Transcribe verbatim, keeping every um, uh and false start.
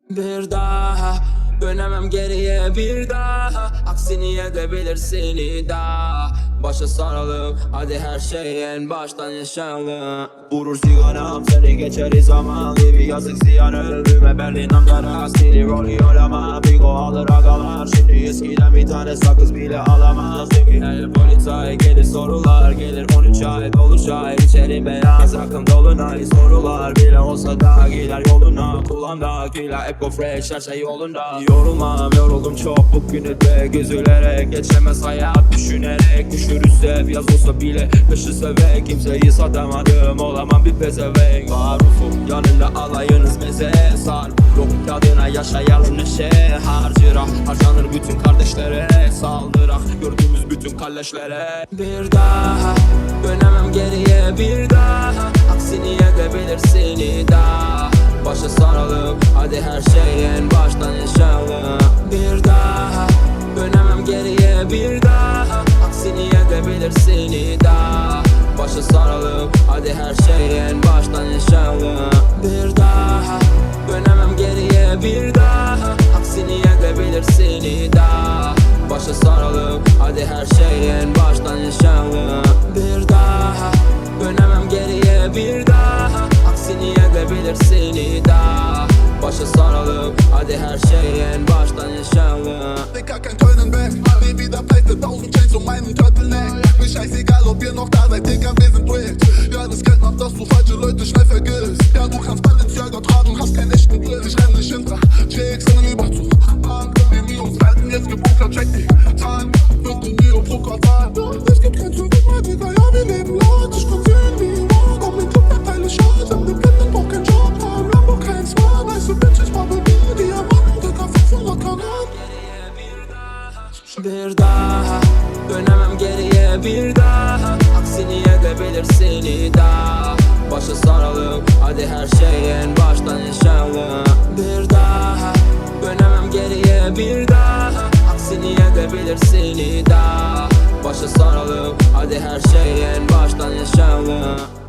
Bir daha dönemem geriye bir daha. Aksini edebilir seni daha. Başa saralım, hadi her şeyi en baştan yaşayalım. Vurur sigaram, seni geçeriz zaman. Bir yazık ziyan ölüme Berlin Ankara. Stili rolü olamam, Bigo alır agalar. Şimdi eskiden bir tane sakız bile alamaz. Her politay gelir sorular, gelir on üç ay olur şahit. İçerim beyaz akım dolunay, sorular bile olsa da gider yoluna. Kulağımdakiler eco fresh, her şey yolunda. Yorulmam, yoruldum çok bugünü de gözülerek. Geçemez hayat düşünerek, düşürürse yaz olsa bile kışı sevek. Kimseyi satamadım, olamam bir pezevenk. Marufum yanında alayınız meze sar. Yok kadına yaşayalım neşe harcırak. Harcanır bütün kardeşlere saldırak. Gördüğümüz bütün kalleşlere. Bir daha dönemem geriye bir daha. Aksini edebilir seni daha. Başa saralım, hadi her şeyi en baştan yaşayalım. Bir daha dönemem geriye bir daha. Aksini edebilir seni daha. Başa saralım, hadi her şeyi en baştan yaşayalım. Bir daha dönemem geriye bir daha. Aksini edebilir seni daha. Başa saralım, hadi her şeyi en baştan yaşayalım. Bir daha dönemem geriye bir daha. Aksini edebilir seni daha. Başa saralım, hadi her şeyi en baştan yaşayalım. Dicker, kein Turnen back. Nie wieder pleite, tausend Chains um meinen Turtleneck. Mir scheißegal, ob ihr noch da seid, Dicker, wir sind wild. Ja, das Geld macht, dass du falsche Leute schnell vergisst. Ja, du kannst Balenciaga tragen, hast keinen echten Glück. Ich renn nicht hinter Chicks in den Überzug. Wir nie uns halten, jetzt gebunkert, check die Zahlen. Wird in Neo pro Quartal. Es gibt kein Zurück mehr, Digga, ja, wir leben laut. Ich kann sehen, wie ihr walk. Auf den Club verteile Schatz. Hab ne Blinde, brauch kein Job. Fahr im Lambo, kein Smart. Weiße Bitches, Bubble Beer, Diamanten, Dicker, fünfhundert Kanal. Bir daha dönemem geriye bir daha. Aksini edebilir seni daha. Başa saralım, hadi her şeyi en baştan yaşayalım. Bir daha dönemem geriye bir daha. Aksini edebilir seni daha. Başa saralım, hadi her şeyi en baştan yaşayalım.